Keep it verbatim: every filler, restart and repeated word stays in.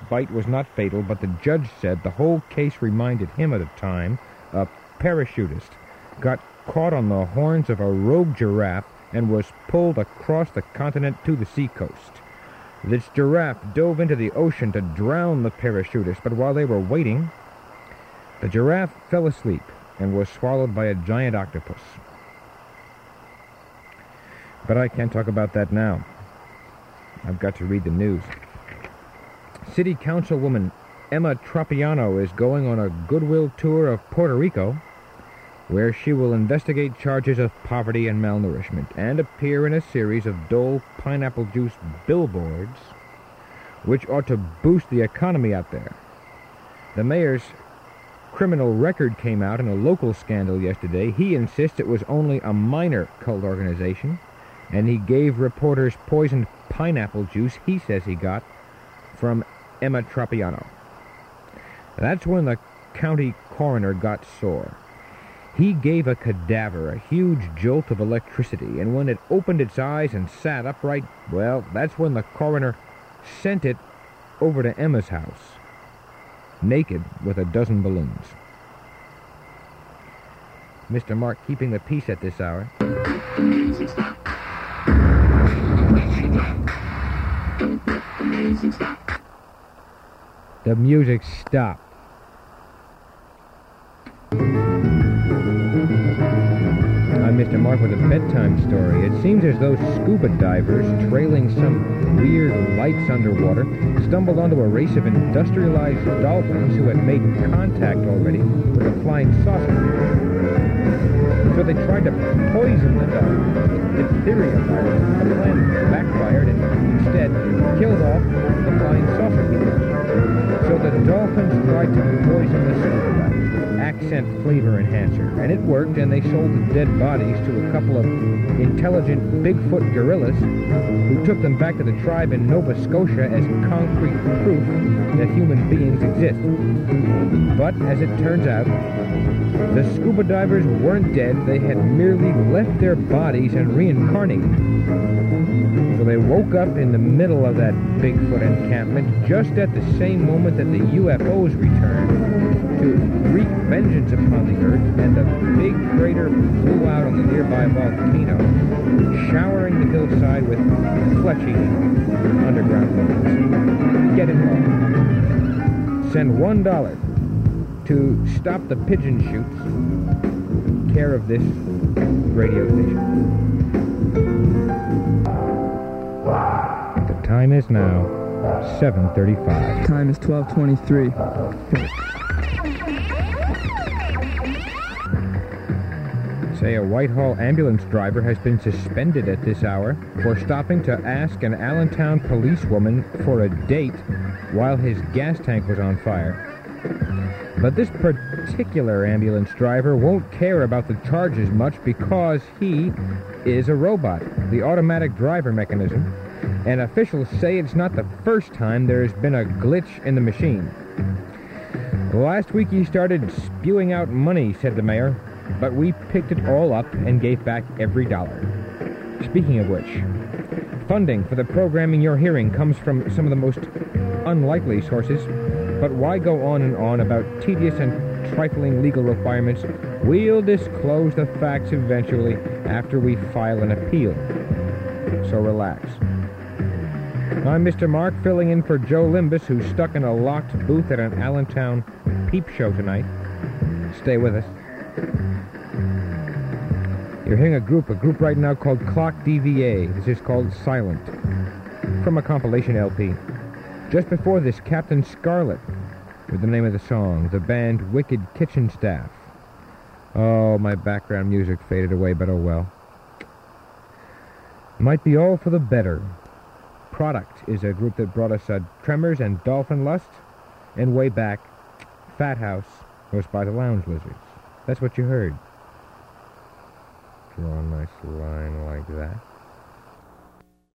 bite was not fatal, but the judge said the whole case reminded him at the time a parachutist got caught on the horns of a rogue giraffe and was pulled across the continent to the seacoast. This giraffe dove into the ocean to drown the parachutist, but while they were waiting, the giraffe fell asleep and was swallowed by a giant octopus. But I can't talk about that now. I've got to read the news. City Councilwoman Emma Tropiano is going on a goodwill tour of Puerto Rico, where she will investigate charges of poverty and malnourishment and appear in a series of Dole pineapple juice billboards, which ought to boost the economy out there. The mayor's criminal record came out in a local scandal yesterday. He insists it was only a minor cult organization, and he gave reporters poisoned pineapple juice he says he got from Emma Tropiano. That's when the county coroner got sore. He gave a cadaver a huge jolt of electricity, and when it opened its eyes and sat upright, well, that's when the coroner sent it over to Emma's house, naked with a dozen balloons. Mister Mark keeping the peace at this hour. The music stopped. I'm Mister Mark with a bedtime story. It seems as though scuba divers trailing some weird lights underwater stumbled onto a race of industrialized dolphins who had made contact already with a flying saucer. So they tried to poison the dolphins with diphtheria virus. The plan backfired and instead killed off the flying saucer people. So the dolphins tried to poison the scuba divers, accent flavor enhancer, and it worked, and they sold the dead bodies to a couple of intelligent Bigfoot gorillas who took them back to the tribe in Nova Scotia as concrete proof that human beings exist. But, as it turns out, the scuba divers weren't dead. They had merely left their bodies and reincarnated. So they woke up in the middle of that Bigfoot encampment just at the same moment that the U F Os returned to wreak vengeance upon the Earth, and a big crater blew out on the nearby volcano, showering the hillside with flesh-eating underground locals. Get involved. Send one dollar to Stop the Pigeon Shoots, care of this radio station. The time is now seven thirty-five. Time is twelve twenty-three. Say a Whitehall ambulance driver has been suspended at this hour for stopping to ask an Allentown policewoman for a date while his gas tank was on fire. But this particular ambulance driver won't care about the charges much because he is a robot, the automatic driver mechanism, and officials say it's not the first time there's been a glitch in the machine. Last week he started spewing out money, said the mayor, but we picked it all up and gave back every dollar. Speaking of which, funding for the programming you're hearing comes from some of the most unlikely sources, but why go on and on about tedious and trifling legal requirements? We'll disclose the facts eventually after we file an appeal. So relax. I'm Mister Mark, filling in for Joe Limbus, who's stuck in a locked booth at an Allentown peep show tonight. Stay with us. You're hearing a group, a group right now called Clock D V A. This is called Silent, from a compilation L P. Just before this, Captain Scarlet, with the name of the song, the band Wicked Kitchen Staff. Oh, my background music faded away, but oh well. Might be all for the better. Product is a group that brought us uh, Tremors and Dolphin Lust, and way back, Fat House was by the Lounge Lizards. That's what you heard. Draw a nice line like that.